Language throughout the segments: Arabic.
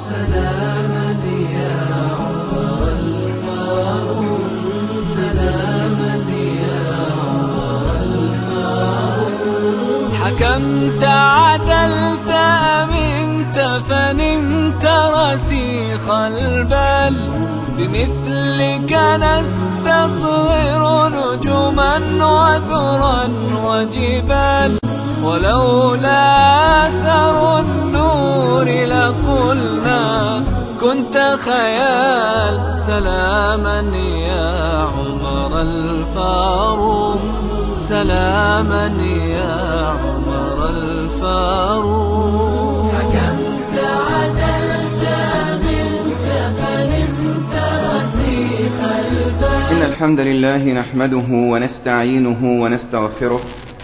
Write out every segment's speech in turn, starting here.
سلاما يا عمر الفاروق، سلاما يا عمر الفاروق. حكمت عدلت أمنت فنمت رسيخ البال، بمثلك نستصغر نجما وثرا وجبال، ولولا أثر النور لقلنا كنت خيال. سلاما يا عمر الفاروق، سلاما يا عمر الفاروق. حكمت عدلت أمنت فنمت رسيخ البال. إن الحمد لله نحمده ونستعينه ونستغفره،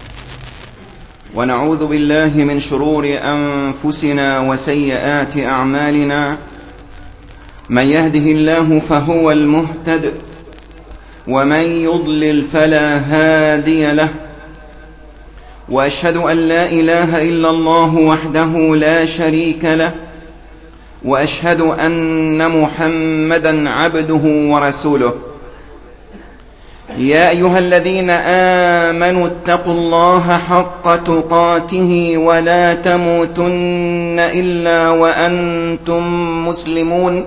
ونعوذ بالله من شرور أنفسنا وسيئات أعمالنا. من يهده الله فهو المهتد، ومن يضلل فلا هادي له. وأشهد أن لا إله إلا الله وحده لا شريك له، وأشهد أن محمدًا عبده ورسوله. يا أيها الذين آمنوا اتقوا الله حق تقاته ولا تموتن إلا وأنتم مسلمون.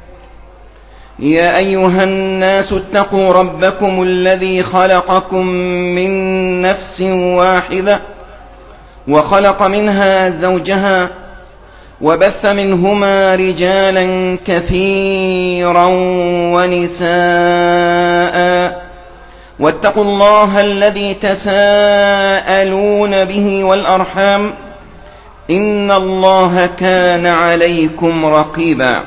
يا أيها الناس اتقوا ربكم الذي خلقكم من نفس واحدة، وخلق منها زوجها، وبث منهما رجالا كثيرا ونساء. واتقوا الله الذي تساءلون به والأرحام، إن الله كان عليكم رقيبا.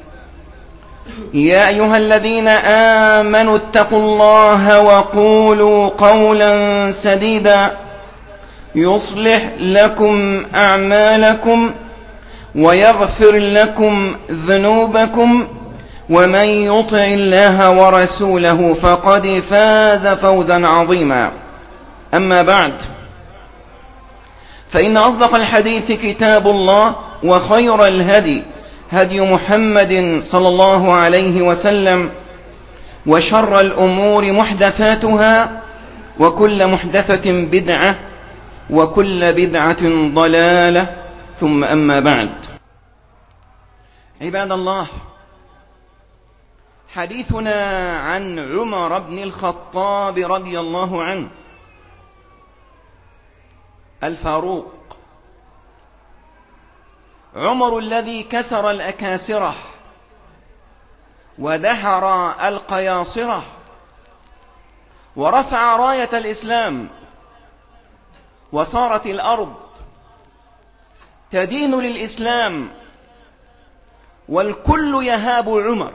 يا أيها الذين آمنوا اتقوا الله وقولوا قولا سديدا، يصلح لكم أعمالكم ويغفر لكم ذنوبكم، ومن يطع الله ورسوله فقد فاز فوزا عظيما. أما بعد، فإن أصدق الحديث كتاب الله، وخير الهدي هدي محمد صلى الله عليه وسلم، وشر الأمور محدثاتها، وكل محدثة بدعة، وكل بدعة ضلالة، ثم أما بعد. عباد الله، حديثنا عن عمر بن الخطاب رضي الله عنه الفاروق، عمر الذي كسر الأكاسرة ودحر القياصرة، ورفع راية الإسلام، وصارت الأرض تدين للإسلام، والكل يهاب عمر.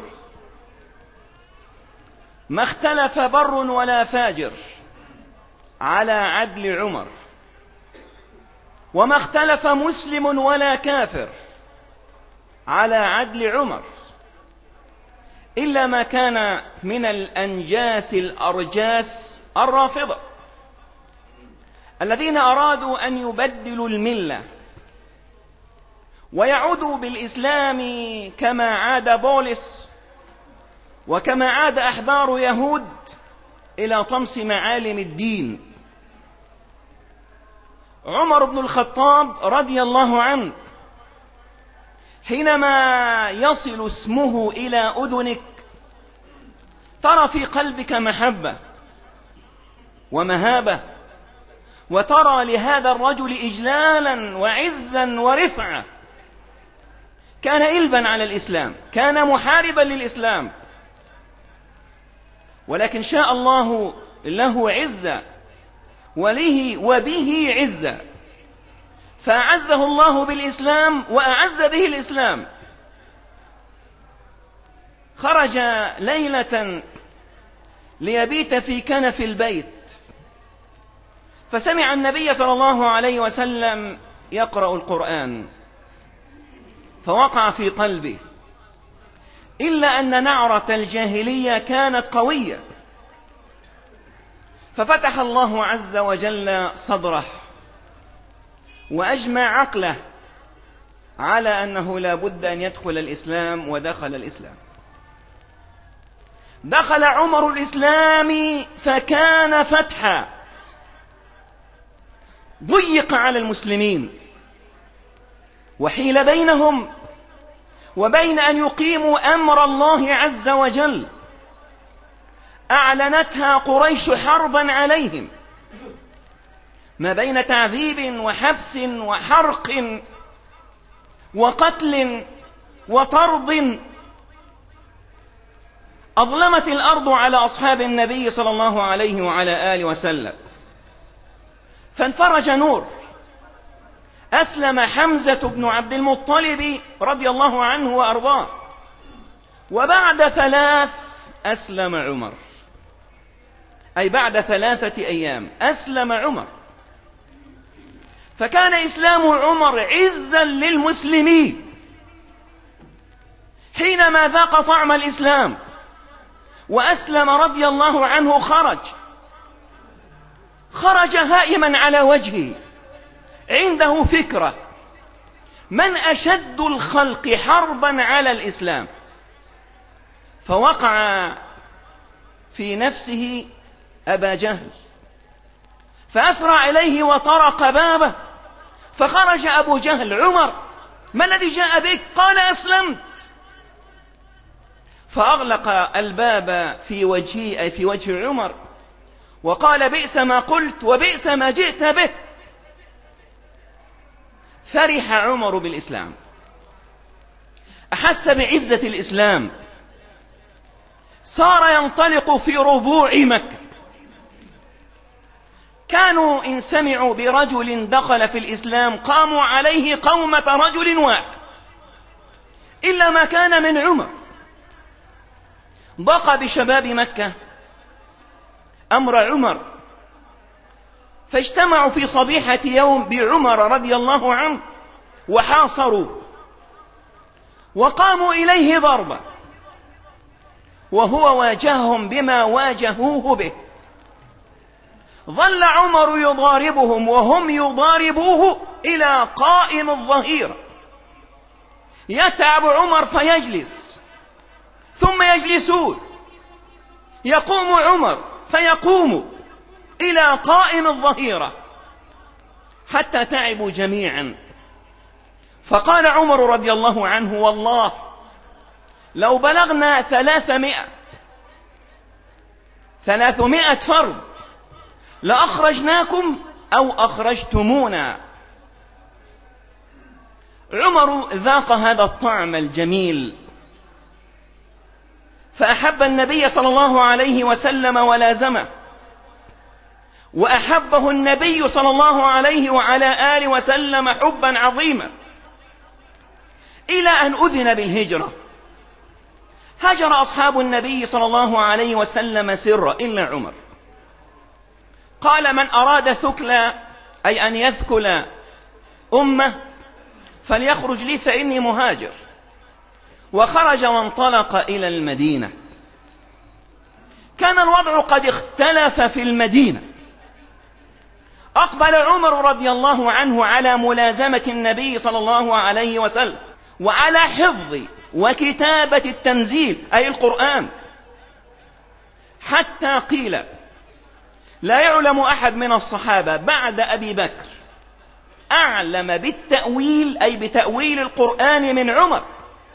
ما اختلف بر ولا فاجر على عدل عمر، وما اختلف مسلم ولا كافر على عدل عمر، إلا ما كان من الأنجاس الأرجاس الرافضة، الذين أرادوا أن يبدلوا الملة ويعودوا بالإسلام كما عاد بولس وكما عاد أحبار يهود إلى طمس معالم الدين. عمر بن الخطاب رضي الله عنه حينما يصل اسمه إلى أذنك ترى في قلبك محبة ومهابة، وترى لهذا الرجل إجلالا وعزا ورفعة. كان إلبا على الإسلام، كان محاربا للإسلام، ولكن شاء الله له عزة وبه عزة، فأعزه الله بالإسلام وأعز به الإسلام. خرج ليلة ليبيت في كنف البيت، فسمع النبي صلى الله عليه وسلم يقرأ القرآن، فوقع في قلبه، إلا أن نعرة الجاهلية كانت قوية، ففتح الله عز وجل صدره وأجمع عقله على أنه لا بد أن يدخل الإسلام، ودخل الإسلام. دخل عمر الإسلام فكان فتحا، ضيق على المسلمين وحيل بينهم وبين أن يقيموا أمر الله عز وجل. أعلنتها قريش حربا عليهم، ما بين تعذيب وحبس وحرق وقتل وطرد. أظلمت الأرض على أصحاب النبي صلى الله عليه وعلى آله وسلم، فانفرج نور. أسلم حمزة بن عبد المطلب رضي الله عنه وأرضاه، وبعد 3 أسلم عمر، أي بعد 3 أيام أسلم عمر. فكان إسلام عمر عزا للمسلمين. حينما ذاق طعم الإسلام وأسلم رضي الله عنه، خرج هائما على وجهه، عنده فكرة: من أشد الخلق حربا على الإسلام؟ فوقع في نفسه أبا جهل، فأسرع إليه وطرق بابه، فخرج أبو جهل: عمر، ما الذي جاء بك؟ قال: أسلمت. فأغلق الباب في وجهه، أي في وجه عمر، وقال: بئس ما قلت وبئس ما جئت به. فرح عمر بالإسلام، أحس بعزة الإسلام، صار ينطلق في ربوع مكة. كانوا إن سمعوا برجل دخل في الإسلام قاموا عليه قومة رجل واحد، إلا ما كان من عمر. ضاق بشباب مكة أمر عمر، فاجتمعوا في صبيحة يوم بعمر رضي الله عنه وحاصروا، وقاموا إليه ضربا، وهو واجههم بما واجهوه به. ظل عمر يضاربهم وهم يضاربوه إلى قائم الظهيرة. يتعب عمر فيجلس، ثم يجلسون، يقوم عمر فيقوم إلى قائم الظهيرة، حتى تعبوا جميعا. فقال عمر رضي الله عنه: والله لو بلغنا 300 فرد لأخرجناكم أو أخرجتمونا. عمر ذاق هذا الطعم الجميل، فأحب النبي صلى الله عليه وسلم ولازمه، وأحبه النبي صلى الله عليه وعلى آله وسلم حبا عظيما، إلى أن أذن بالهجرة. هجر أصحاب النبي صلى الله عليه وسلم سرا إلا عمر. قال: من أراد ثكلا، أي أن يثكل أمة، فليخرج لي فإني مهاجر. وخرج وانطلق إلى المدينة. كان الوضع قد اختلف في المدينة. أقبل عمر رضي الله عنه على ملازمة النبي صلى الله عليه وسلم، وعلى حفظ وكتابة التنزيل أي القرآن، حتى قيل لا يعلم أحد من الصحابة بعد أبي بكر أعلم بالتأويل أي بتأويل القرآن من عمر.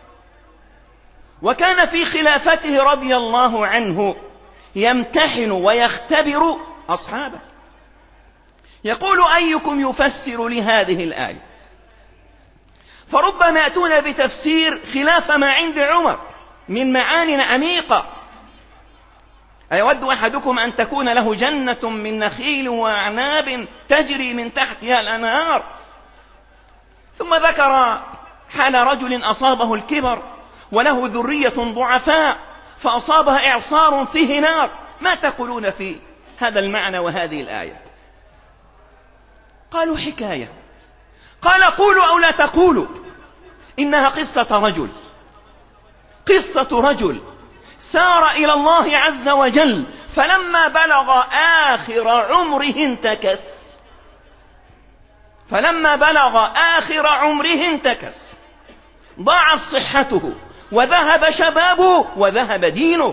وكان في خلافته رضي الله عنه يمتحن ويختبر أصحابه، يقول: أيكم يفسر لهذه الآية؟ فربما يأتون بتفسير خلاف ما عند عمر من معان عميقة. أيود أحدكم أن تكون له جنة من نخيل وأعناب تجري من تحتها الأنهار؟ ثم ذكر حال رجل أصابه الكبر وله ذرية ضعفاء فأصابها إعصار فيه نار. ما تقولون في هذا المعنى وهذه الآية؟ قالوا: حكاية. قال: قولوا أو لا تقولوا، إنها قصة رجل سار إلى الله عز وجل، فلما بلغ آخر عمره انتكس، فلما بلغ آخر عمره انتكس، ضاعت صحته وذهب شبابه وذهب دينه.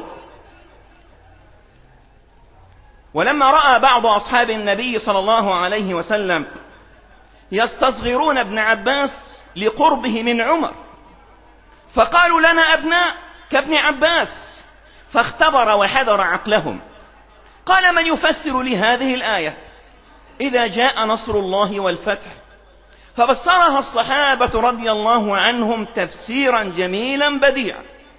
ولما رأى بعض أصحاب النبي صلى الله عليه وسلم يستصغرون ابن عباس لقربه من عمر، فقالوا لنا أبناء كابن عباس، فاختبر وحذر عقلهم. قال: من يفسر لي هذه الآية إذا جاء نصر الله والفتح؟ ففسرها الصحابة رضي الله عنهم تفسيرا جميلا بديعا،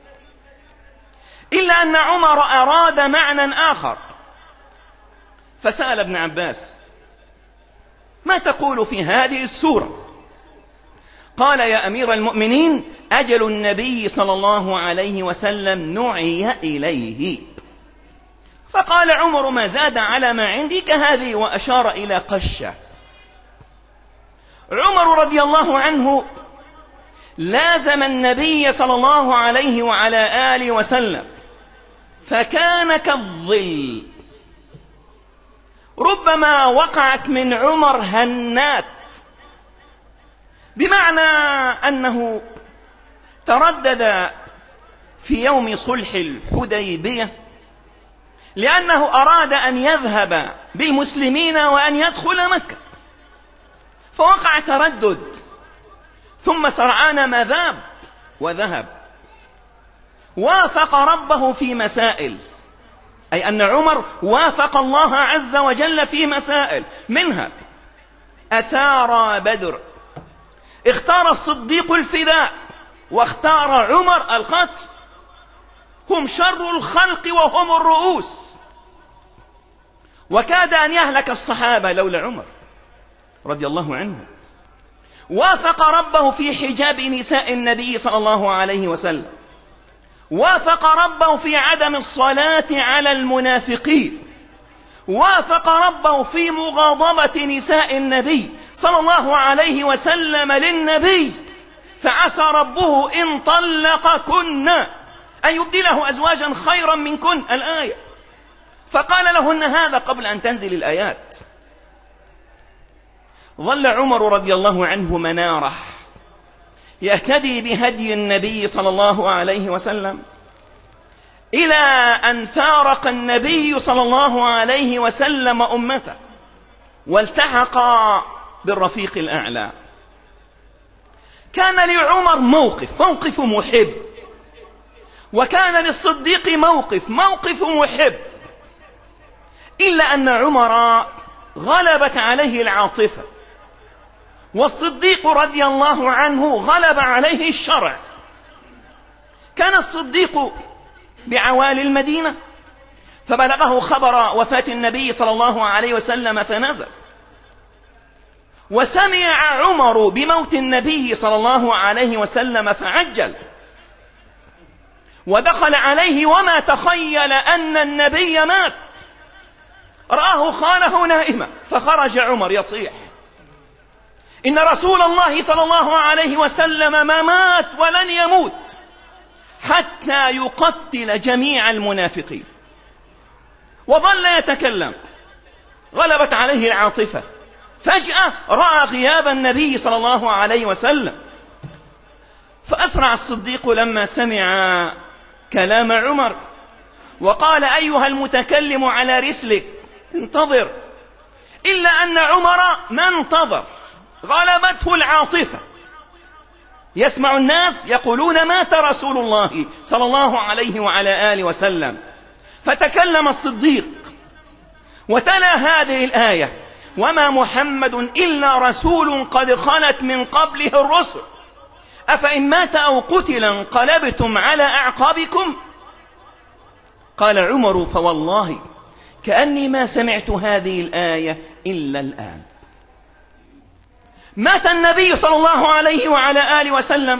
إلا أن عمر أراد معنى آخر، فسأل ابن عباس: ما تقول في هذه السورة؟ قال: يا أمير المؤمنين، أجل النبي صلى الله عليه وسلم نعي إليه. فقال عمر: ما زاد على ما عندي كهذه، وأشار إلى قشة. عمر رضي الله عنه لازم النبي صلى الله عليه وعلى آله وسلم، فكان كالظل. ربما وقعت من عمر هنات، بمعنى أنه تردد في يوم صلح الحديبية لأنه أراد أن يذهب بالمسلمين وأن يدخل مكة، فوقع تردد، ثم سرعان ما ذاب وذهب، وافق ربه في مسائل، أي أن عمر وافق الله عز وجل في مسائل، منها أسارى بدر، اختار الصديق الفداء واختار عمر القتل، هم شر الخلق وهم الرؤوس، وكاد أن يهلك الصحابة لولا عمر رضي الله عنه. وافق ربه في حجاب نساء النبي صلى الله عليه وسلم، وافق ربه في عدم الصلاة على المنافقين، وافق ربه في مغاضبة نساء النبي صلى الله عليه وسلم للنبي، فعسى ربه إن طلقكن أن يبدله أزواجا خيرا منكن، الآية، فقال لهن هذا قبل أن تنزل الآيات. ظل عمر رضي الله عنه مناره يهتدي بهدي النبي صلى الله عليه وسلم، إلى أن فارق النبي صلى الله عليه وسلم أمته والتحق بالرفيق الأعلى. كان لعمر موقف محب، وكان للصديق موقف محب، إلا أن عمر غلبت عليه العاطفة، والصديق رضي الله عنه غلب عليه الشرع. كان الصديق بعوالي المدينة، فبلغه خبر وفاة النبي صلى الله عليه وسلم فنزل، وسمع عمر بموت النبي صلى الله عليه وسلم فعجل، ودخل عليه وما تخيل أن النبي مات، رآه خاله نائما، فخرج عمر يصيح: إن رسول الله صلى الله عليه وسلم ما مات ولن يموت حتى يقتل جميع المنافقين. وظل يتكلم، غلبت عليه العاطفة. فجأة رأى غياب النبي صلى الله عليه وسلم، فأسرع الصديق لما سمع كلام عمر وقال: أيها المتكلم على رسلك، انتظر. إلا أن عمر ما انتظر، غلبته العاطفة. يسمع الناس يقولون: مات رسول الله صلى الله عليه وعلى آله وسلم. فتكلم الصديق وتلا هذه الآية: وما محمد إلا رسول قد خلت من قبله الرسل أفإن مات أو قتل انقلبتم على أعقابكم. قال عمر: فوالله كأني ما سمعت هذه الآية إلا الآن. مات النبي صلى الله عليه وعلى آله وسلم،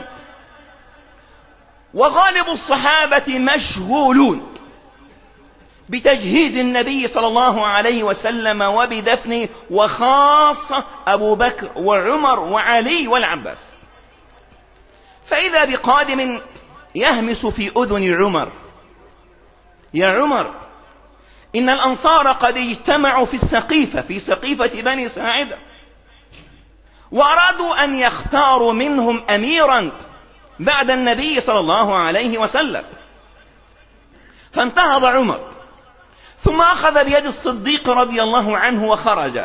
وغالب الصحابة مشغولون بتجهيز النبي صلى الله عليه وسلم وبدفنه، وخاصة أبو بكر وعمر وعلي والعباس. فإذا بقادم يهمس في أذن عمر: يا عمر، إن الأنصار قد اجتمعوا في السقيفة، في سقيفة بني ساعدة، وأرادوا أن يختاروا منهم أميرا بعد النبي صلى الله عليه وسلم. فانتهض عمر ثم أخذ بيد الصديق رضي الله عنه وخرج،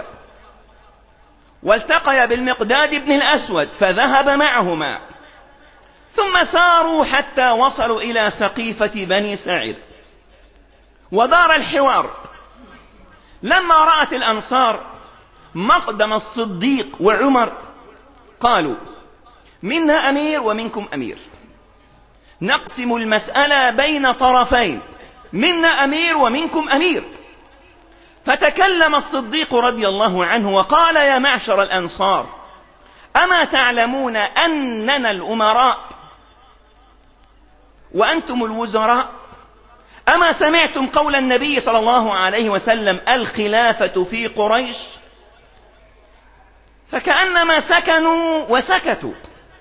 والتقي بالمقداد بن الأسود فذهب معهما، ثم ساروا حتى وصلوا إلى سقيفة بني ساعد، ودار الحوار. لما رأت الأنصار مقدم الصديق وعمر قالوا: منا أمير ومنكم أمير، نقسم المسألة بين طرفين، منا أمير ومنكم أمير. فتكلم الصديق رضي الله عنه وقال: يا معشر الأنصار، أما تعلمون أننا الأمراء وأنتم الوزراء؟ أما سمعتم قول النبي صلى الله عليه وسلم: الخلافة في قريش؟ فكأنما سكنوا وسكتوا.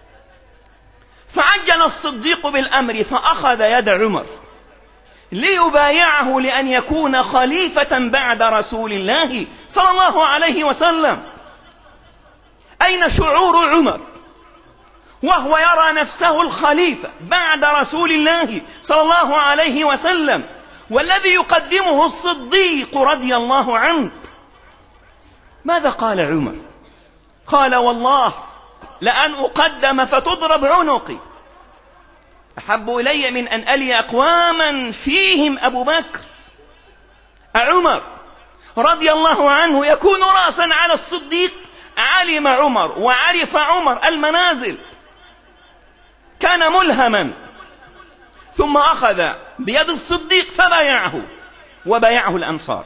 فعجل الصديق بالأمر فأخذ يد عمر ليبايعه لأن يكون خليفة بعد رسول الله صلى الله عليه وسلم. أين شعور عمر وهو يرى نفسه الخليفة بعد رسول الله صلى الله عليه وسلم، والذي يقدمه الصديق رضي الله عنه؟ ماذا قال عمر؟ قال: والله لأن أقدم فتضرب عنقي أحب إلي من أن ألي أقواما فيهم أبو بكر. عمر رضي الله عنه يكون رأسا على الصديق. علم عمر وعرف عمر المنازل، كان ملهما. ثم أخذ بيد الصديق فبايعه وبايعه الأنصار.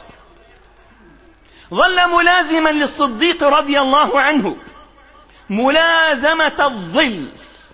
ظل ملازما للصديق رضي الله عنه ملازمة الظل،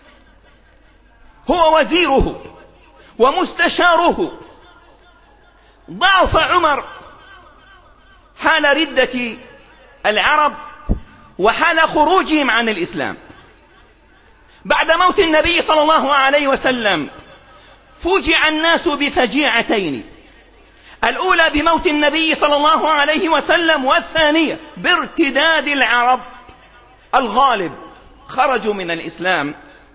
هو وزيره ومستشاره. ضعف عمر حال ردة العرب وحال خروجهم عن الإسلام. بعد موت النبي صلى الله عليه وسلم فوجئ الناس بفجيعتين: الأولى بموت النبي صلى الله عليه وسلم، والثانية بارتداد العرب. الغالب خرجوا من الإسلام.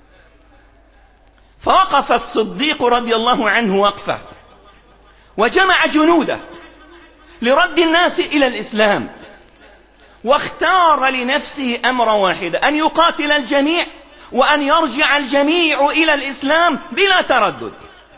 فوقف الصديق رضي الله عنه وقفة وجمع جنوده لرد الناس إلى الإسلام، واختار لنفسه أمر واحد: أن يقاتل الجميع وأن يرجع الجميع إلى الإسلام بلا تردد.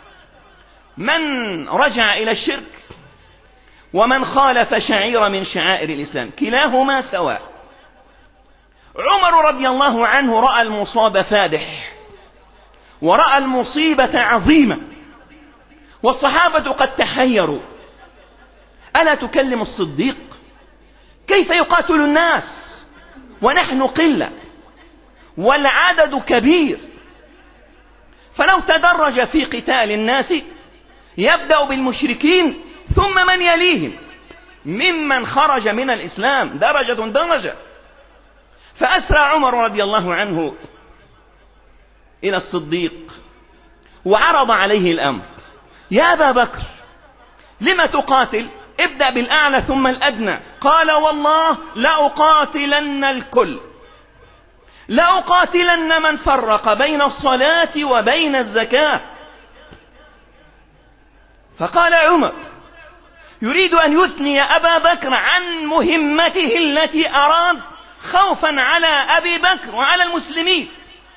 من رجع إلى الشرك ومن خالف شعيرة من شعائر الإسلام كلاهما سواء. عمر رضي الله عنه رأى المصاب فادح ورأى المصيبة عظيمة، والصحابة قد تحيروا: ألا تكلم الصديق؟ كيف يقاتل الناس ونحن قلة والعدد كبير؟ فلو تدرج في قتال الناس يبدأ بالمشركين ثم من يليهم ممن خرج من الإسلام درجة درجة. فأسرى عمر رضي الله عنه إلى الصديق وعرض عليه الأمر: يا أبا بكر، لم تقاتل؟ ابدأ بالأعلى ثم الأدنى. قال: والله لأقاتلن الكل، لأقاتلن من فرق بين الصلاة وبين الزكاة. فقال عمر يريد أن يثني أبا بكر عن مهمته التي أراد خوفا على أبي بكر وعلى المسلمين.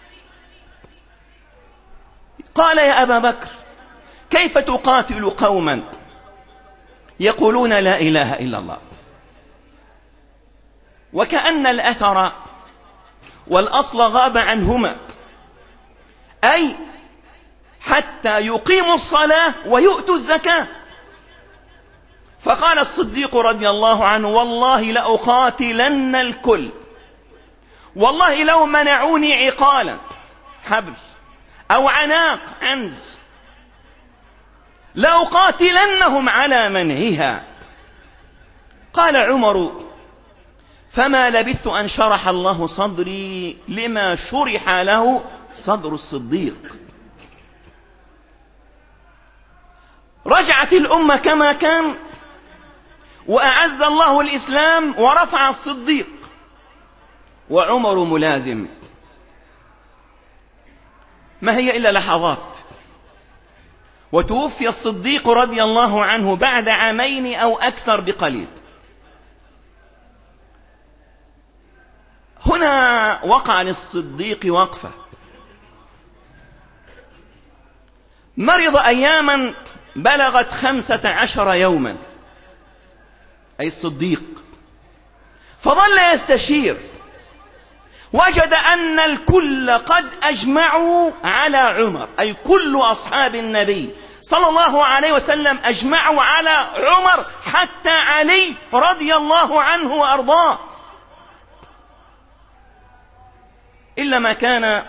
قال: يا أبا بكر، كيف تقاتل قوما يقولون لا إله إلا الله، وكأن الأثر والأصل غاب عنهما، أي حتى يقيموا الصلاة ويؤتوا الزكاة؟ فقال الصديق رضي الله عنه: والله لأقاتلن الكل، والله لو منعوني عقالا حبل أو عناق عنز لأقاتلنهم على منعها. قال عمر: فما لبثت أن شرح الله صدري لما شرح له صدر الصديق. رجعت الأمة كما كان، وأعز الله الإسلام ورفع الصديق، وعمر ملازم. ما هي إلا لحظات، وتوفي الصديق رضي الله عنه بعد عامين أو أكثر بقليل. هنا وقع للصديق وقفة. مرض أياما بلغت 15 يوما، أي الصديق، فظل يستشير. وجد أن الكل قد أجمعوا على عمر، أي كل أصحاب النبي صلى الله عليه وسلم أجمعوا على عمر، حتى علي رضي الله عنه وأرضاه، إلا ما كان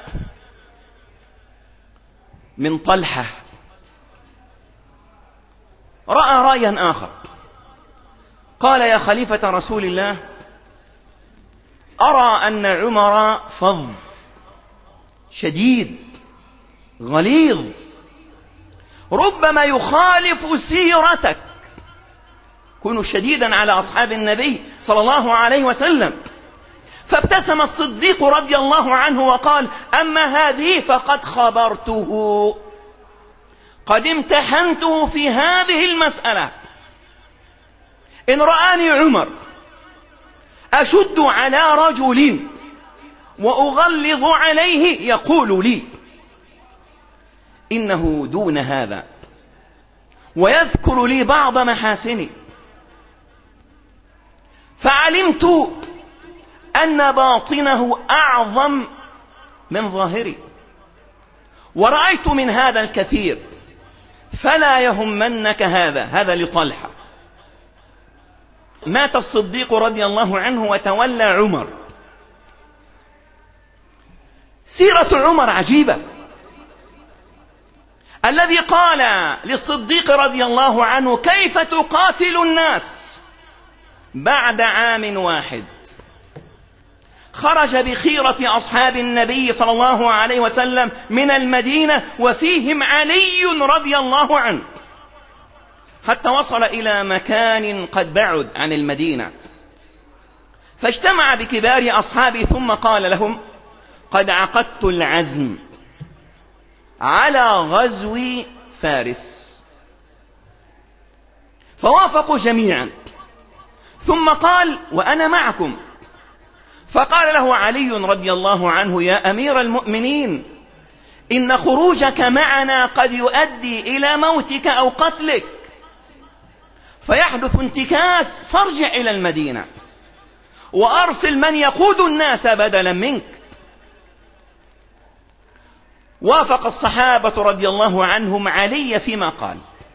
من طلحة. رأى رأيا آخر، قال: يا خليفة رسول الله، أرى أن عمر فظ شديد غليظ، ربما يخالف سيرتك. كن شديدا على أصحاب النبي صلى الله عليه وسلم. فابتسم الصديق رضي الله عنه وقال: أما هذه فقد خبرته، قد امتحنته في هذه المسألة. إن رآني عمر أشد على رجل وأغلظ عليه يقول لي إنه دون هذا، ويذكر لي بعض محاسني، فعلمت أن باطنه أعظم من ظاهري، ورأيت من هذا الكثير، فلا يهمنك هذا لطلحة. مات الصديق رضي الله عنه وتولى عمر. سيرة عمر عجيبة. الذي قال للصديق رضي الله عنه: كيف تقاتل الناس بعد عام واحد؟ خرج بخيرة أصحاب النبي صلى الله عليه وسلم من المدينة، وفيهم علي رضي الله عنه، حتى وصل إلى مكان قد بعد عن المدينة، فاجتمع بكبار أصحابه ثم قال لهم: قد عقدت العزم على غزو فارس. فوافقوا جميعا، ثم قال: وأنا معكم. فقال له علي رضي الله عنه: يا أمير المؤمنين، إن خروجك معنا قد يؤدي إلى موتك أو قتلك، فيحدث انتكاس، فارجع إلى المدينة وأرسل من يقود الناس بدلا منك. وافق الصحابة رضي الله عنهم علي فيما قال.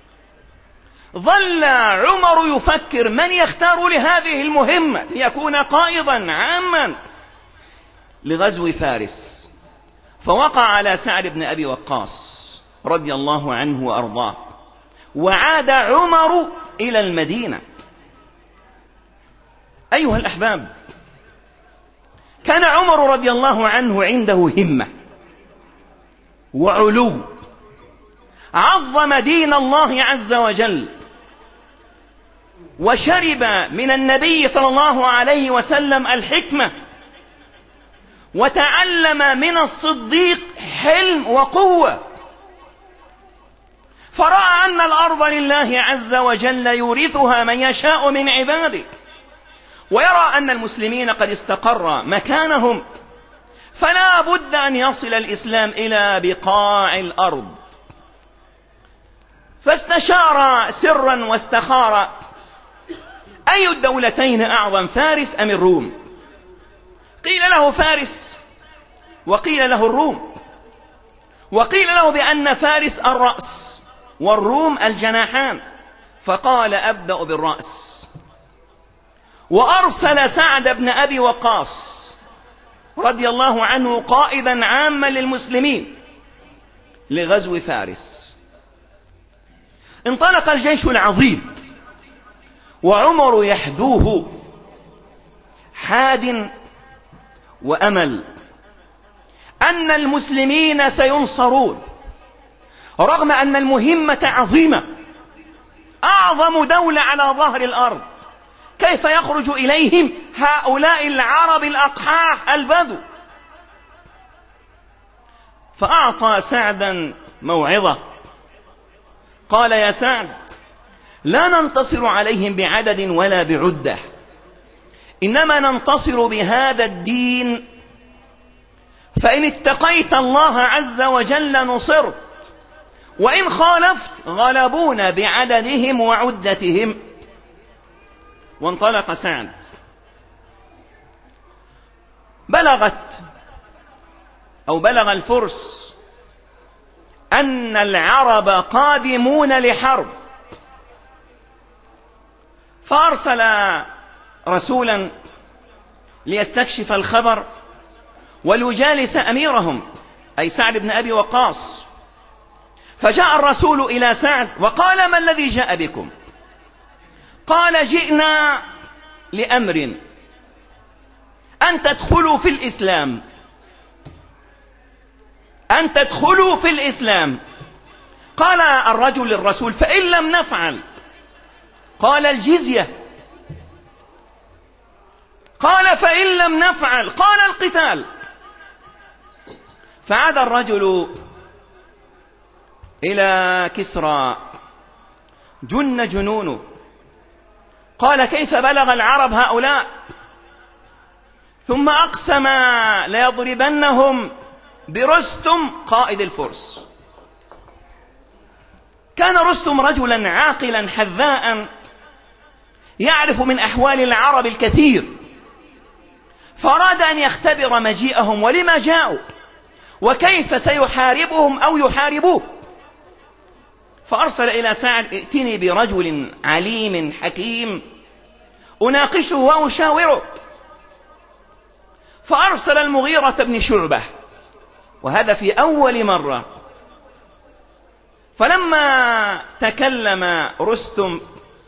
ظل عمر يفكر من يختار لهذه المهمة ليكون قائدا عاما لغزو فارس، فوقع على سعد بن أبي وقاص رضي الله عنه وأرضاه، وعاد عمر إلى المدينة. أيها الأحباب، كان عمر رضي الله عنه عنده همة وعلو، عظم دين الله عز وجل، وشرب من النبي صلى الله عليه وسلم الحكمة، وتعلم من الصديق حلم وقوة، فرأى أن الأرض لله عز وجل يورثها من يشاء من عباده، ويرى أن المسلمين قد استقر مكانهم، فلا بد أن يصل الإسلام إلى بقاع الأرض. فاستشار سرا واستخار: أي الدولتين أعظم، فارس أم الروم؟ قيل له فارس، وقيل له الروم، وقيل له بأن فارس الرأس والروم الجناحان، فقال: أبدأ بالرأس. وأرسل سعد بن أبي وقاص رضي الله عنه قائدا عاما للمسلمين لغزو فارس. انطلق الجيش العظيم، وعمر يحدوه حاد وأمل أن المسلمين سينصرون، رغم أن المهمة عظيمة، أعظم دولة على ظهر الأرض، كيف يخرج إليهم هؤلاء العرب الأقحاح البدو؟ فأعطى سعدا موعظة، قال: يا سعد، لا ننتصر عليهم بعدد ولا بعدة، إنما ننتصر بهذا الدين، فإن اتقيت الله عز وجل نصرت، وإن خالفت غلبونا بعددهم وعدتهم. وانطلق سعد. بلغ الفرس أن العرب قادمون لحرب، فأرسل رسولا ليستكشف الخبر وليجالس أميرهم أي سعد بن أبي وقاص. فجاء الرسول إلى سعد وقال: ما الذي جاء بكم؟ قال: جئنا لأمر، أن تدخلوا في الإسلام، أن تدخلوا في الإسلام. قال الرجل للرسول: فإن لم نفعل؟ قال: الجزية. قال: فإن لم نفعل؟ قال: القتال. فعاد الرجل إلى كسرى، جن جنونه، قال: كيف بلغ العرب هؤلاء؟ ثم أقسم ليضربنهم برستم قائد الفرس. كان رستم رجلا عاقلا حذاء يعرف من أحوال العرب الكثير، فأراد أن يختبر مجيئهم ولما جاءوا وكيف سيحاربهم أو يحاربوه. فأرسل إلى سعد: ائتني برجل عليم حكيم أناقشه وأشاوره. فأرسل المغيرة بن شعبة، وهذا في أول مرة. فلما تكلم رستم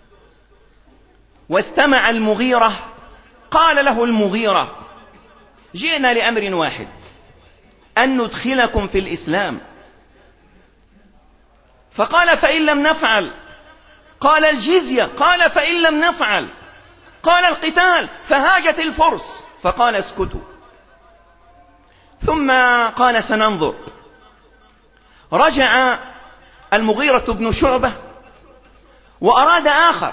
واستمع المغيرة قال له المغيرة: جئنا لأمر واحد، أن ندخلكم في الإسلام. فقال: فإن لم نفعل؟ قال: الجزية. قال: فإن لم نفعل؟ قال: القتال. فهاجت الفرس، فقال: اسكتوا. ثم قال: سننظر. رجع المغيرة بن شعبة وأراد آخر،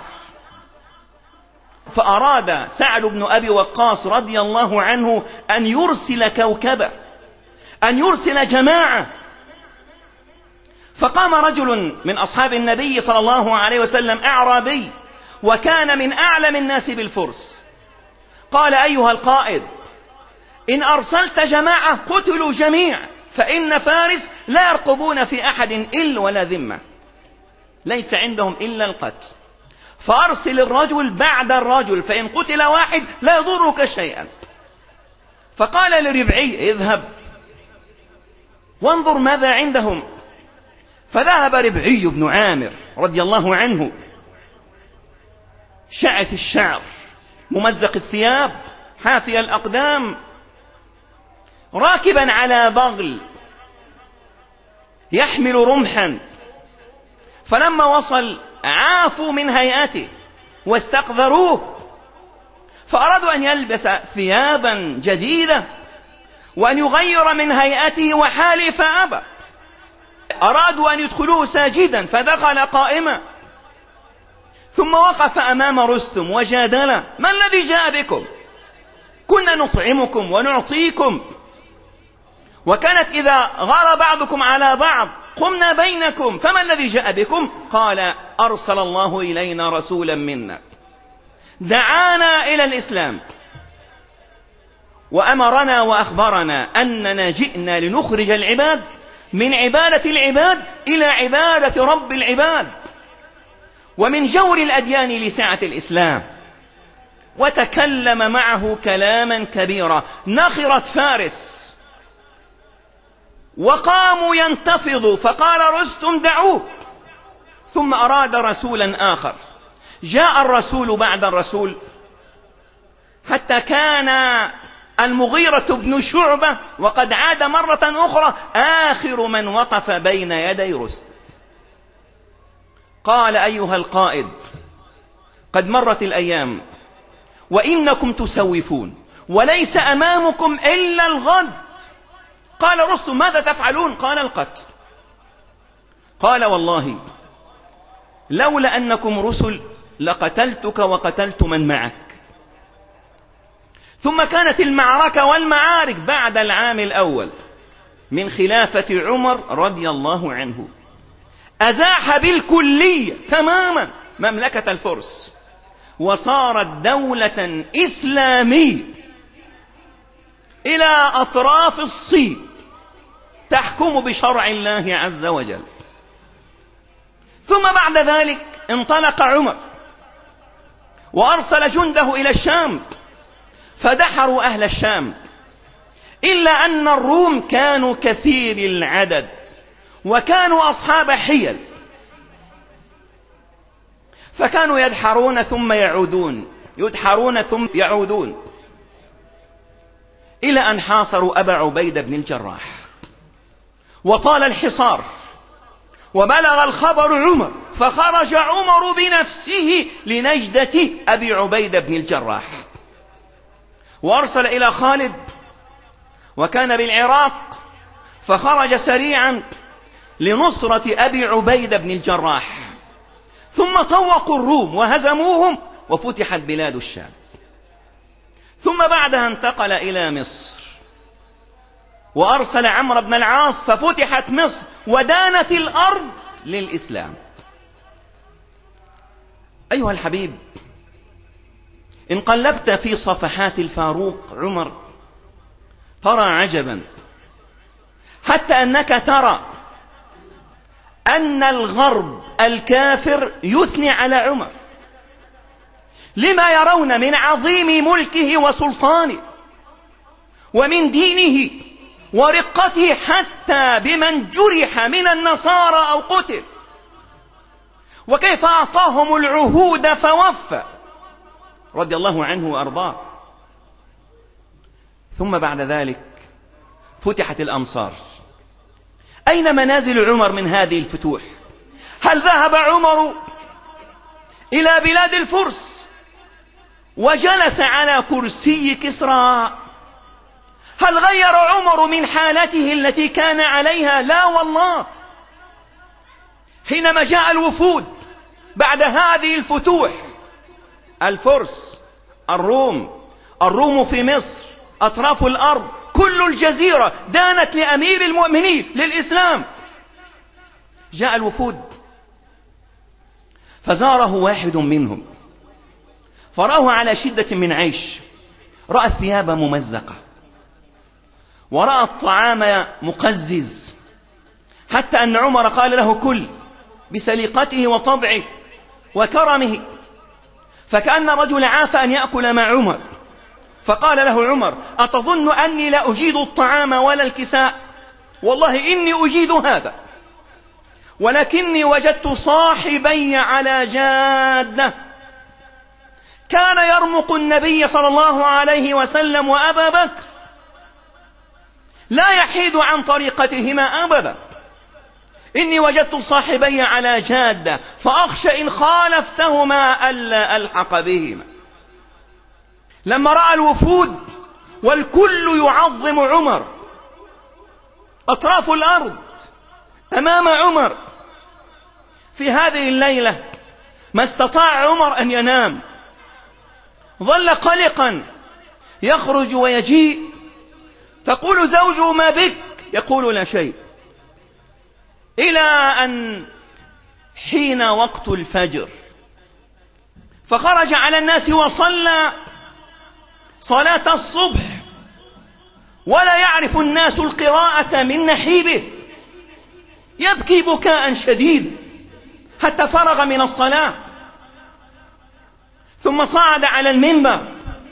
فأراد سعد بن أبي وقاص رضي الله عنه أن يرسل كوكبة، أن يرسل جماعة. فقام رجل من أصحاب النبي صلى الله عليه وسلم أعرابي، وكان من أعلم الناس بالفرس، قال: أيها القائد، إن أرسلت جماعة قتلوا جميع، فإن فارس لا يرقبون في أحد إلا ولا ذمة، ليس عندهم إلا القتل، فأرسل الرجل بعد الرجل، فإن قتل واحد لا يضرك شيئا. فقال لربعي: اذهب وانظر ماذا عندهم. فذهب ربعي بن عامر رضي الله عنه، شعث الشعر، ممزق الثياب، حافي الأقدام، راكبا على بغل يحمل رمحا. فلما وصل عافوا من هيئته واستقذروه، فأرادوا أن يلبس ثيابا جديدة وأن يغير من هيئته وحاله، فأبى. أرادوا أن يدخلوه ساجدا، فدخل قائما. ثم وقف أمام رستم وجادل: ما الذي جاء بكم؟ كنا نطعمكم ونعطيكم، وكانت إذا غار بعضكم على بعض قمنا بينكم، فما الذي جاء بكم؟ قال: أرسل الله إلينا رسولا منا دعانا إلى الإسلام، وأمرنا وأخبرنا أننا جئنا لنخرج العباد من عبادة العباد إلى عبادة رب العباد، ومن جور الأديان لسعة الإسلام. وتكلم معه كلاما كبيرا، نخرت فارس وقاموا ينتفضوا. فقال رستم: دعوه. ثم أراد رسولا آخر، جاء الرسول بعد الرسول، حتى كان المغيرة بن شعبة وقد عاد مرة أخرى آخر من وقف بين يدي رستم. قال: أيها القائد، قد مرت الأيام وإنكم تسوفون وليس أمامكم إلا الغد. قال رستم: ماذا تفعلون؟ قال: القتل. قال: والله لولا أنكم رسل لقتلتك وقتلت من معك. ثم كانت المعركة والمعارك بعد العام الأول من خلافة عمر رضي الله عنه أزاح بالكلية تماما مملكة الفرس، وصارت دولة إسلامية إلى أطراف الصين تحكم بشرع الله عز وجل. ثم بعد ذلك انطلق عمر وأرسل جنده إلى الشام فدحروا أهل الشام، إلا أن الروم كانوا كثير العدد وكانوا أصحاب حيل، فكانوا يدحرون ثم يعودون، يدحرون ثم يعودون، إلى أن حاصروا أبا عبيدة بن الجراح وطال الحصار وبلغ الخبر عمر، فخرج عمر بنفسه لنجدة أبي عبيدة بن الجراح، وأرسل إلى خالد وكان بالعراق، فخرج سريعا لنصرة أبي عبيدة بن الجراح، ثم طوقوا الروم وهزموهم وفتحت بلاد الشام. ثم بعدها انتقل إلى مصر وأرسل عمرو بن العاص ففتحت مصر ودانت الأرض للإسلام. أيها الحبيب، إن قلبت في صفحات الفاروق عمر ترى عجبا، حتى أنك ترى أن الغرب الكافر يثني على عمر لما يرون من عظيم ملكه وسلطانه ومن دينه ورقته، حتى بمن جرح من النصارى أو قتل، وكيف أعطاهم العهود فوفى رضي الله عنه وأرضاه. ثم بعد ذلك فتحت الأمصار. أين منازل عمر من هذه الفتوح؟ هل ذهب عمر إلى بلاد الفرس وجلس على كرسي كسرى؟ هل غير عمر من حالته التي كان عليها؟ لا والله. حينما جاء الوفود بعد هذه الفتوح، الفرس، الروم في مصر، أطراف الأرض، كل الجزيرة دانت لأمير المؤمنين للإسلام. جاء الوفود فزاره واحد منهم فراه على شدة من عيش، رأى الثياب ممزقة ورأى الطعام مقزز، حتى أن عمر قال له: كل، بسليقته وطبعه وكرمه. فكأن رجل عاف أن يأكل مع عمر، فقال له عمر: أتظن أني لا أجيد الطعام ولا الكساء؟ والله إني أجيد هذا، ولكني وجدت صاحبي على جادة كان يرمق النبي صلى الله عليه وسلم وأبا بكر، لا يحيد عن طريقتهما أبدا. إني وجدت صاحبي على جادة فأخشى إن خالفتهما ألا ألحق بهما. لما رأى الوفود والكل يعظم عمر، أطراف الأرض أمام عمر، في هذه الليلة ما استطاع عمر أن ينام، ظل قلقا يخرج ويجيء. تقول زوجه: ما بك؟ يقول: لا شيء. إلى أن حين وقت الفجر فخرج على الناس وصلى صلاة الصبح، ولا يعرف الناس القراءة من نحيبه، يبكي بكاء شديد حتى فرغ من الصلاة، ثم صعد على المنبر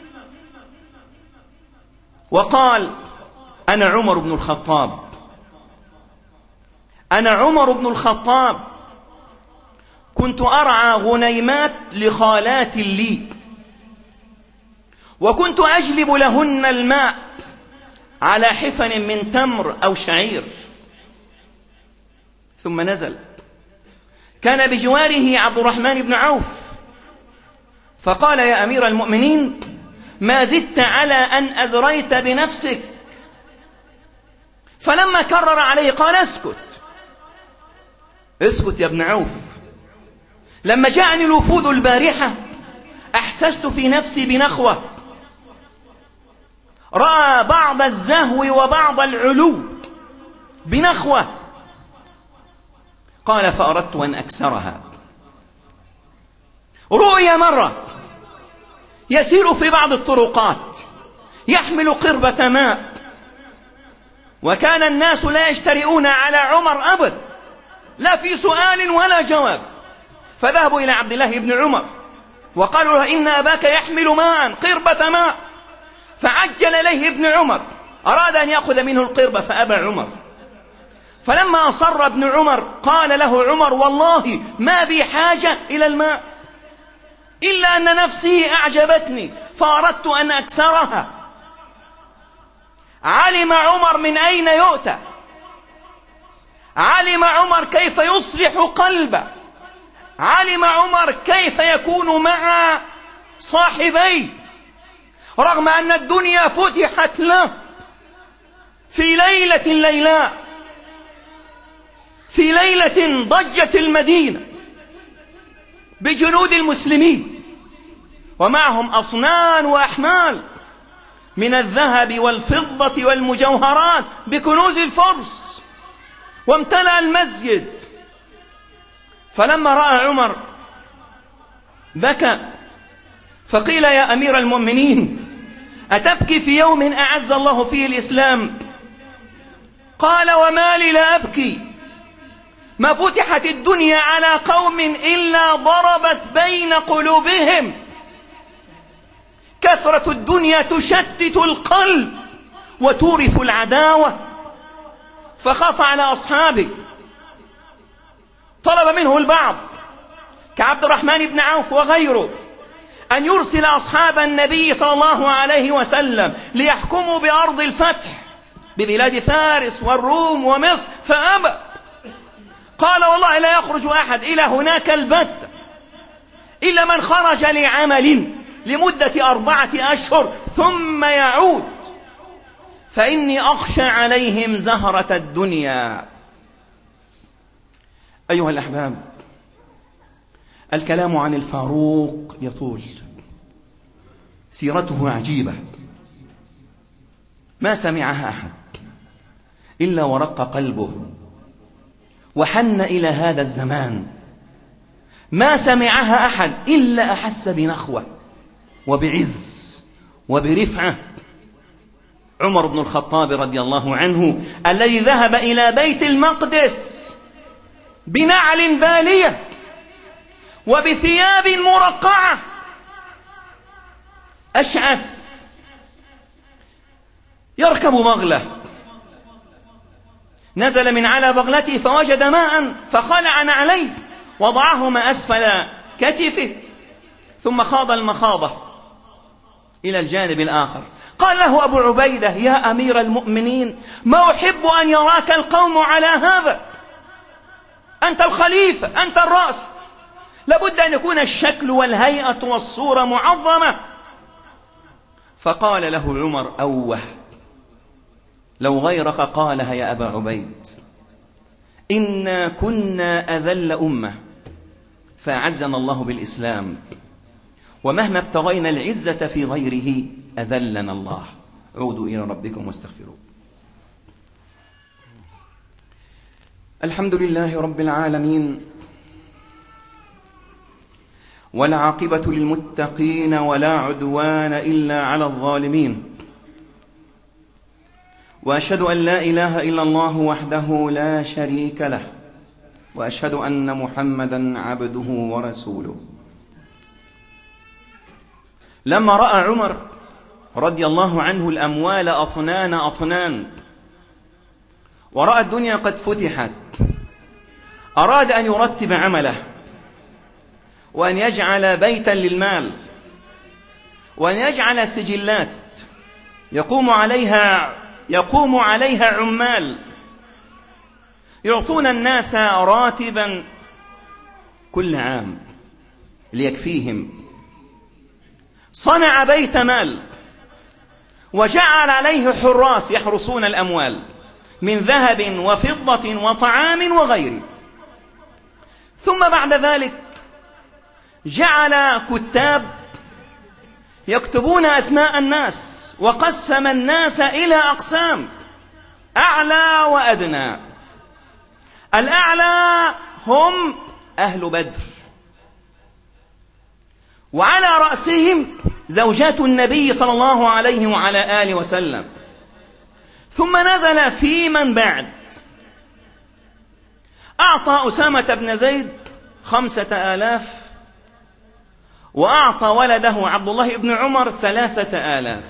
وقال: أنا عمر بن الخطاب، أنا عمر بن الخطاب، كنت أرعى غنيمات لخالات لي، وكنت أجلب لهن الماء على حفن من تمر أو شعير. ثم نزل، كان بجواره عبد الرحمن بن عوف، فقال: يا أمير المؤمنين، ما زدت على أن أذريت بنفسك. فلما كرر عليه قال اسكت اسكت يا ابن عوف. لما جاءني الوفود البارحة أحسست في نفسي بنخوة، رأى بعض الزهو وبعض العلو بنخوة. قال فأردت أن أكسرها. رؤيا مرة يسير في بعض الطرقات يحمل قربة ماء، وكان الناس لا يجترئون على عمر أبدا، لا في سؤال ولا جواب. فذهبوا إلى عبد الله بن عمر وقالوا له إن أباك يحمل ماء، قربة ماء. فعجل إليه ابن عمر، أراد أن يأخذ منه القربة فأبى عمر. فلما أصر ابن عمر قال له عمر والله ما بي حاجة إلى الماء إلا أن نفسي أعجبتني فأردت أن أكسرها. علم عمر من أين يؤتى، علم عمر كيف يصلح قلبه، علم عمر كيف يكون مع صاحبيه، رغم أن الدنيا فتحت له في ليلة ليلاء، في ليلة ضجت المدينة بجنود المسلمين ومعهم أصنان وأحمال من الذهب والفضة والمجوهرات بكنوز الفرس، وامتلأ المسجد. فلما رأى عمر بكى، فقيل يا أمير المؤمنين أتبكي في يوم أعز الله فيه الإسلام؟ قال وما لي لا أبكي، ما فتحت الدنيا على قوم إلا ضربت بين قلوبهم. كثرة الدنيا تشتت القلب وتورث العداوة. فخاف على أصحابه، طلب منه البعض كعبد الرحمن بن عوف وغيره أن يرسل أصحاب النبي صلى الله عليه وسلم ليحكموا بأرض الفتح ببلاد فارس والروم ومصر، فأبى. قال والله لا يخرج أحد إلى هناك البتة إلا من خرج لعمل لمدة 4 أشهر ثم يعود، فإني أخشى عليهم زهرة الدنيا. أيها الأحباب، الكلام عن الفاروق يطول، سيرته عجيبة ما سمعها أحد إلا ورق قلبه وحن إلى هذا الزمان، ما سمعها أحد إلا أحس بنخوة وبعز وبرفعة. عمر بن الخطاب رضي الله عنه الذي ذهب إلى بيت المقدس بنعل بالية وبثياب مرقعة أشعث، يركب بغلة، نزل من على بغلته فوجد ماء فخلع نعليه وضعهما أسفل كتفه، ثم خاض المخاضة إلى الجانب الآخر. قال له أبو عبيدة يا أمير المؤمنين ما أحب أن يراك القوم على هذا، أنت الخليفة، أنت الرأس، لابد أن يكون الشكل والهيئة والصورة معظمة. فقال له عمر أوه لو غيرك قالها يا أبا عبيد، إنا كنا أذل أمة فأعزنا الله بالإسلام، ومهما ابتغينا العزة في غيره أذلنا الله. عودوا إلى ربكم واستغفروه. الحمد لله رب العالمين، والعاقبة للمتقين ولا عدوان إلا على الظالمين، وأشهد أن لا إله إلا الله وحده لا شريك له، وأشهد أن محمدا عبده ورسوله. لما رأى عمر رضي الله عنه الأموال أطنان أطنان ورأى الدنيا قد فتحت، أراد أن يرتب عمله وأن يجعل بيتا للمال وأن يجعل سجلات يقوم عليها عمال يعطون الناس راتبا كل عام ليكفيهم. صنع بيت مال وجعل عليه حراس يحرسون الأموال من ذهب وفضة وطعام وغيره. ثم بعد ذلك جعل كتاب يكتبون أسماء الناس، وقسم الناس إلى أقسام: أعلى وأدنى. الأعلى هم أهل بدر، وعلى رأسهم زوجات النبي صلى الله عليه وعلى آله وسلم. ثم نزل في من بعد، أعطى أسامة بن زيد 5000، وأعطى ولده عبد الله بن عمر 3000.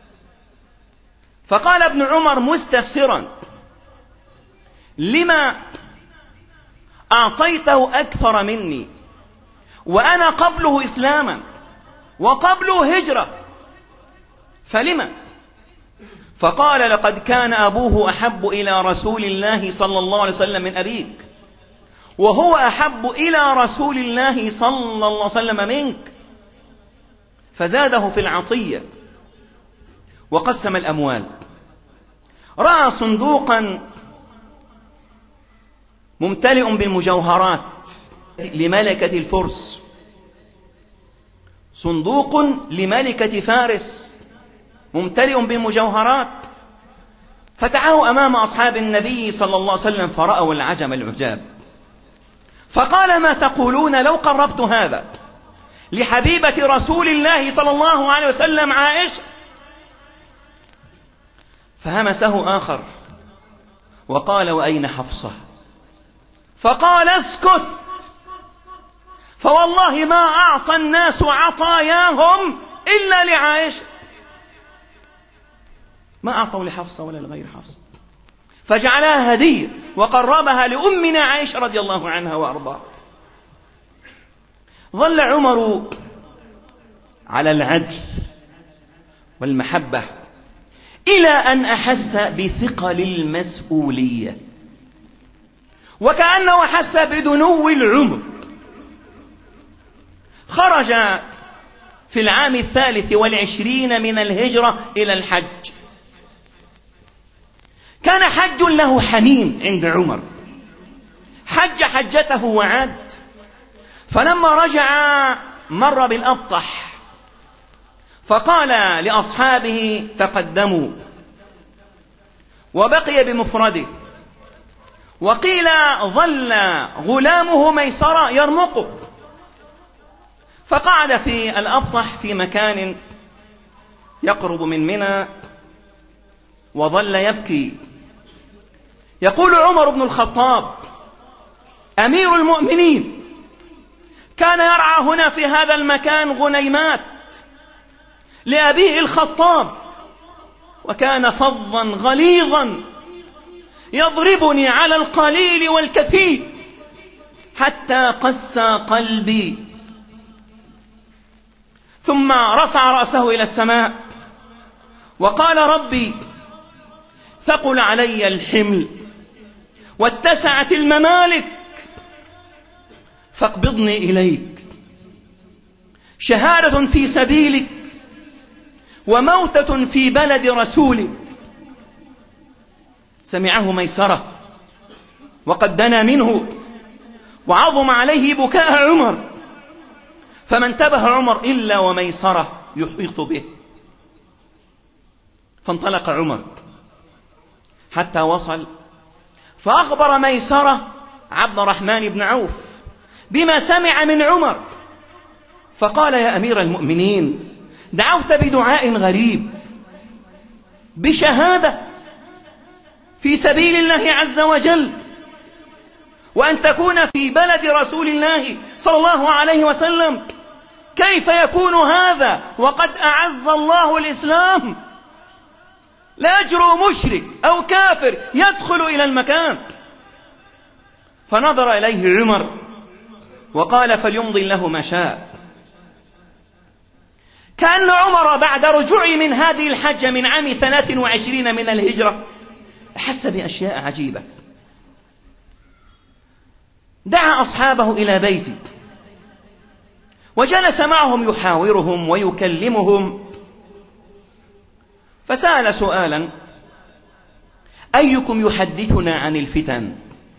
فقال ابن عمر مستفسرا: لما أعطيته أكثر مني وأنا قبله إسلاما وقبله هجرة، فلما؟ فقال: لقد كان أبوه أحب إلى رسول الله صلى الله عليه وسلم من أبيك، وهو أحب إلى رسول الله صلى الله عليه وسلم منك. فزاده في العطية وقسم الأموال. رأى صندوقا ممتلئ بالمجوهرات لملكة الفرس، صندوق لملكة فارس ممتلئ بالمجوهرات. فتعاه أمام أصحاب النبي صلى الله عليه وسلم فرأوا العجب العجاب، فقال: ما تقولون لو قربت هذا لحبيبة رسول الله صلى الله عليه وسلم عائشة؟ فهمسه آخر وقال: وأين حفصة؟ فقال: اسكت، فوالله ما أعطى الناس عطاياهم إلا لعائشة، ما أعطوا لحفصة ولا لغير حفصة، فجعلها هدية وقربها لأمنا عائشة رضي الله عنها وأرضاها. ظل عمر على العدل والمحبة إلى أن أحس بثقل المسؤولية، وكأنه حس بدنو العمر. خرج في العام 23 من الهجرة إلى الحج. كان حج له حنين عند عمر، حج حجته وعاد. فلما رجع مر بالأبطح، فقال لأصحابه: تقدموا، وبقي بمفرده. وقيل ظل غلامه ميسرة يرمقه، فقعد في الأبطح في مكان يقرب من منى وظل يبكي. يقول عمر بن الخطاب أمير المؤمنين: كان يرعى هنا في هذا المكان غنيمات لأبيه الخطاب، وكان فظا غليظا يضربني على القليل والكثير حتى قسى قلبي. ثم رفع رأسه إلى السماء وقال: ربي، ثقل علي الحمل واتسعت الممالك، فاقبضني إليك، شهادة في سبيلك وموتة في بلد رسولك. سمعه ميسرة وقد دنا منه، وعظم عليه بكاء عمر، فما انتبه عمر إلا وميسرة يحيط به. فانطلق عمر حتى وصل، فأخبر ميسرة عبد الرحمن بن عوف بما سمع من عمر، فقال: يا أمير المؤمنين، دعوت بدعاء غريب بشهادة في سبيل الله عز وجل، وأن تكون في بلد رسول الله صلى الله عليه وسلم، كيف يكون هذا وقد أعز الله الإسلام؟ لا يجرؤ مشرك أو كافر يدخل إلى المكان. فنظر إليه عمر وقال: فليمضي له ما شاء. كأن عمر بعد رجوعه من هذه الحجة من عام 23 من الهجرة أحس بأشياء عجيبة. دعا أصحابه إلى بيته وجلس معهم يحاورهم ويكلمهم، فسأل سؤالا: أيكم يحدثنا عن الفتن؟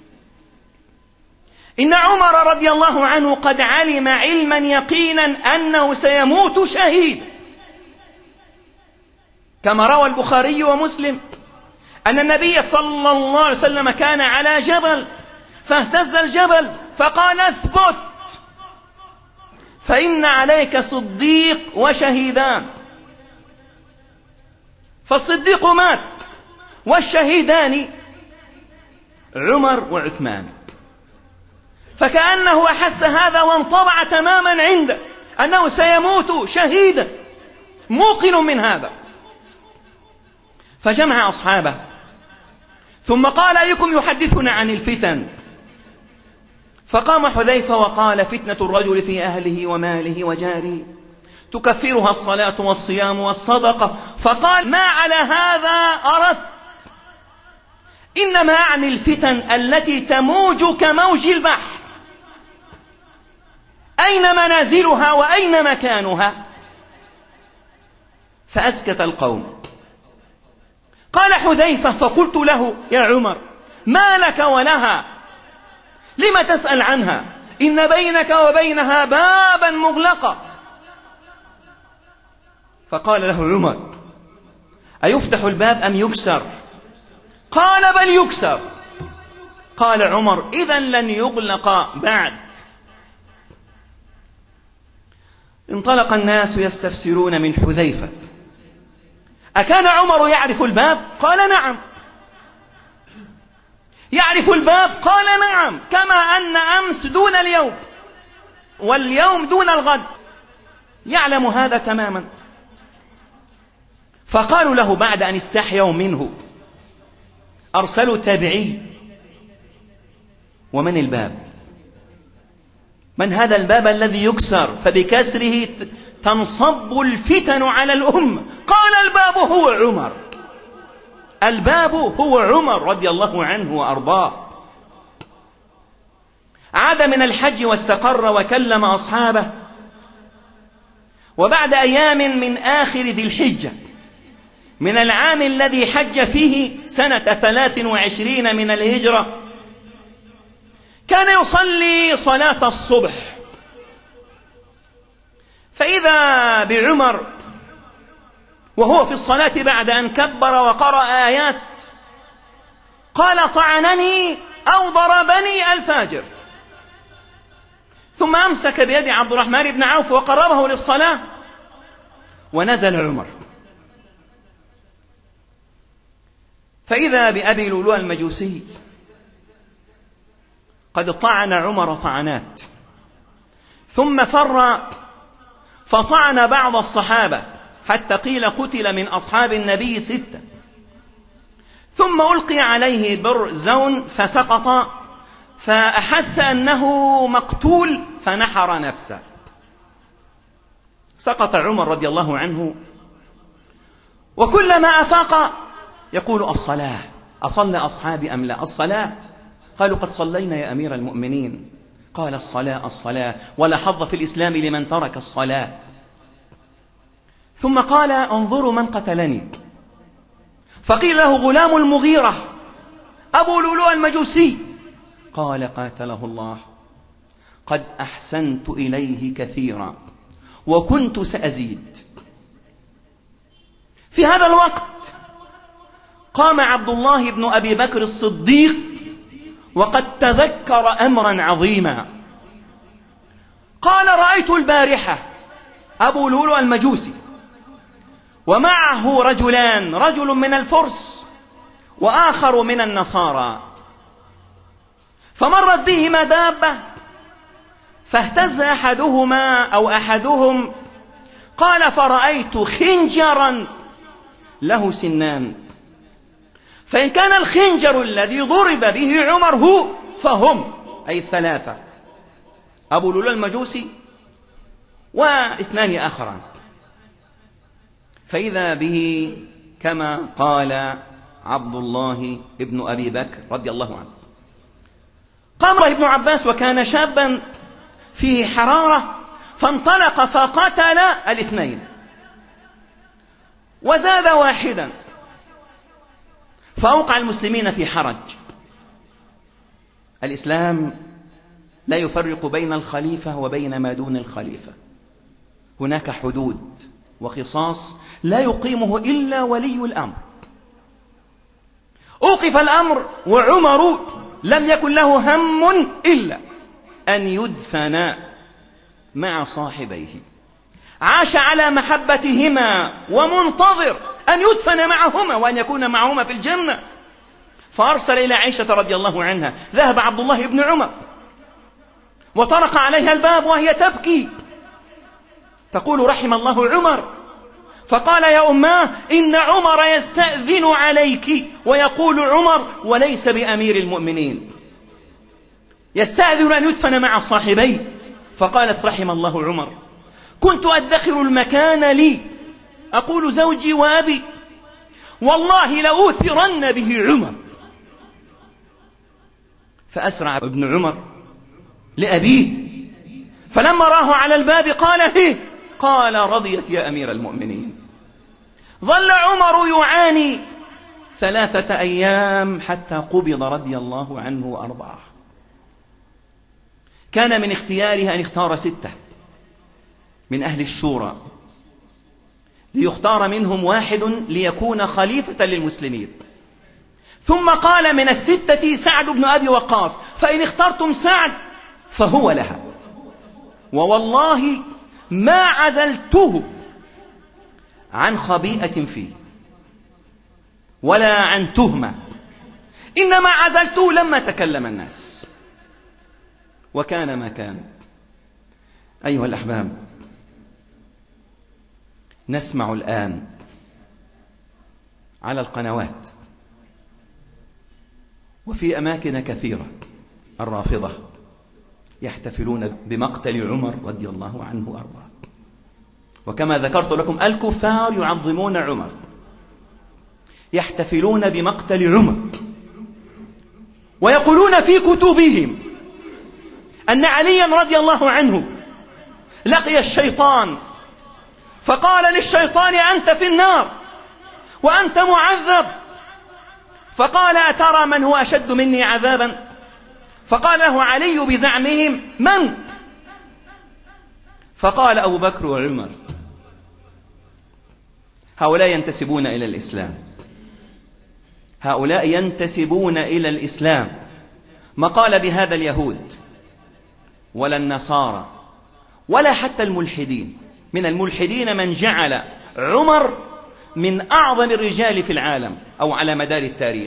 إن عمر رضي الله عنه قد علم علما يقينا أنه سيموت شهيد، كما روى البخاري ومسلم أن النبي صلى الله عليه وسلم كان على جبل فاهتز الجبل فقال: اثبت فإن عليك صديق وشهيدان. فالصديق مات والشهيدان عمر وعثمان. فكأنه أحس هذا وانطبع تماما عنده أنه سيموت شهيدا، موقن من هذا. فجمع أصحابه ثم قال: أيكم يحدثنا عن الفتن؟ فقام حذيفة وقال: فتنة الرجل في أهله وماله وجاره تكفرها الصلاة والصيام والصدقة. فقال: ما على هذا أردت، إنما أعني الفتن التي تموج كموج البحر، أين منازلها وأين مكانها؟ فأسكت القوم. قال حذيفة: فقلت له: يا عمر، ما لك ولها؟ لم تسأل عنها؟ إن بينك وبينها بابا مغلقا. فقال له عمر: أيفتح الباب أم يكسر؟ قال: بل يكسر. قال عمر: إذن لن يغلق بعد. انطلق الناس يستفسرون من حذيفة: أكان عمر يعرف الباب؟ قال: نعم. يعرف الباب؟ قال: نعم، كما أن أمس دون اليوم واليوم دون الغد، يعلم هذا تماما. فقالوا له بعد أن استحيوا منه، أرسلوا تابعي: ومن الباب؟ من هذا الباب الذي يكسر فبكسره تنصب الفتن على الأمة؟ قال: الباب هو عمر. الباب هو عمر رضي الله عنه وأرضاه. عاد من الحج واستقر وكلم أصحابه، وبعد أيام من آخر ذي الحجة من العام الذي حج فيه سنة 23 من الهجرة، كان يصلي صلاة الصبح، فإذا بعمر وهو في الصلاة بعد أن كبر وقرأ آيات قال: طعنني أو ضربني الفاجر. ثم أمسك بيد عبد الرحمن بن عوف وقربه للصلاة، ونزل عمر، فإذا بأبي لؤلؤ المجوسي قد طعن عمر طعنات، ثم فر فطعن بعض الصحابة حتى قيل قتل من أصحاب النبي 6، ثم ألقي عليه برزون فسقط، فأحس أنه مقتول فنحر نفسه. سقط عمر رضي الله عنه، وكلما أفاق يقول: الصلاة، أصلى أصحابي أم لا؟ الصلاة. قالوا: قد صلينا يا أمير المؤمنين. قال: الصلاة الصلاة، ولا حظ في الإسلام لمن ترك الصلاة. ثم قال: انظروا من قتلني. فقيل له: غلام المغيرة أبو لؤلؤ المجوسي. قال: قاتله الله، قد أحسنت إليه كثيرا وكنت سأزيد. في هذا الوقت قام عبد الله بن أبي بكر الصديق وقد تذكر أمرا عظيما. قال: رأيت البارحة أبو لؤلؤ المجوسي ومعه رجلان، رجل من الفرس وآخر من النصارى، فمرت بهما دابة فاهتز أحدهم، قال: فرأيت خنجرا له سنان، فإن كان الخنجر الذي ضرب به عمر هو فهم، أي الثلاثة، أبو لؤلؤ المجوسي واثنان آخران. فإذا به كما قال عبد الله ابن أبي بكر رضي الله عنه. قام ابن عباس وكان شابا فيه حرارة، فانطلق فقتل الاثنين، وزاد واحدا فأوقع المسلمين في حرج. الإسلام لا يفرق بين الخليفة وبين ما دون الخليفة، هناك حدود وقصاص لا يقيمه إلا ولي الأمر. أوقف الأمر وعمر لم يكن له هم إلا أن يدفن مع صاحبيه، عاش على محبتهما ومنتظر أن يدفن معهما وأن يكون معهما في الجنة. فأرسل إلى عائشة رضي الله عنها، ذهب عبد الله بن عمر وطرق عليها الباب وهي تبكي تقول رحم الله عمر، فقال يا أماه إن عمر يستأذن عليك، ويقول عمر وليس بأمير المؤمنين، يستأذن أن يدفن مع صاحبيه. فقالت رحم الله عمر كنت أدخر المكان لي، أقول زوجي وأبي والله لأوثرن به عمر. فأسرع ابن عمر لأبيه، فلما راه على الباب قال هيه، قال رضيت يا أمير المؤمنين. ظل عمر يعاني 3 أيام حتى قبض رضي الله عنه وأرضاه. كان من اختياره أن يختار 6 من أهل الشورى، ليختار منهم 1 ليكون خليفة للمسلمين. ثم قال من 6 سعد بن أبي وقاص، فإن اخترتم سعد فهو لها، ووالله ما عزلته عن خبيئة فيه ولا عن تهمة، إنما عزلته لما تكلم الناس. وكان ما كان. أيها الأحباب، نسمع الآن على القنوات وفي أماكن كثيرة الرافضة يحتفلون بمقتل عمر رضي الله عنه وأرضاه. وكما ذكرت لكم الكفار يعظمون عمر، يحتفلون بمقتل عمر، ويقولون في كتبهم أن عليا رضي الله عنه لقي الشيطان فقال للشيطان أنت في النار وأنت معذب، فقال أترى من هو أشد مني عذابا؟ فقال له علي بزعمهم من؟ فقال أبو بكر وعمر. هؤلاء ينتسبون إلى الإسلام، هؤلاء ينتسبون إلى الإسلام. ما قال بهذا اليهود ولا النصارى ولا حتى الملحدين. من الملحدين من جعل عمر من أعظم الرجال في العالم أو على مدار التاريخ.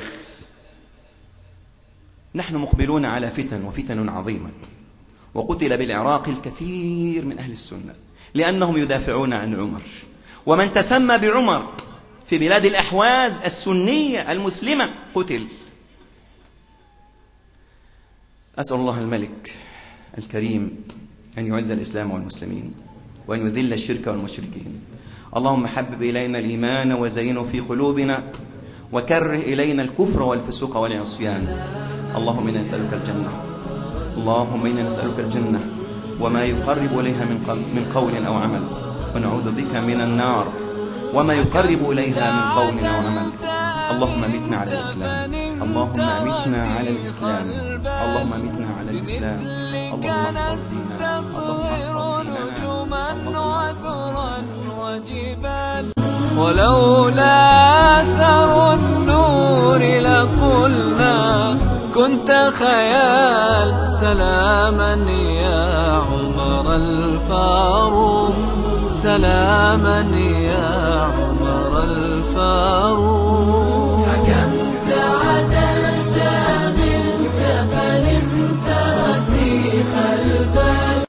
نحن مقبلون على فتن، وفتن عظيمة، وقتل بالعراق الكثير من أهل السنة لأنهم يدافعون عن عمر. ومن تسمى بعمر في بلاد الأحواز السنية المسلمة قتل. أسأل الله الملك الكريم أن يعز الإسلام والمسلمين وأن يذل الشرك والمشركين. اللهم حبب إلينا الإيمان وزينه في قلوبنا وكره إلينا الكفر والفسوق والعصيان. اللهم إنا نسألك الجنة، اللهم إنا نسألك الجنة وما يقرب إليها من قول أو عمل، ونعوذ بك من النار وما يقرب إليها من قول أو عمل. اللهم أمتنا على الإسلام، اللهم أمتنا على الإسلام، اللهم أمتنا على الإسلام. اللهم احفظ ديننا، اللهم احفظ وجبال ولولا أثر النور لقلنا كنت خيال. سلاما يا عمر الفاروق، سلاما يا عمر الفاروق.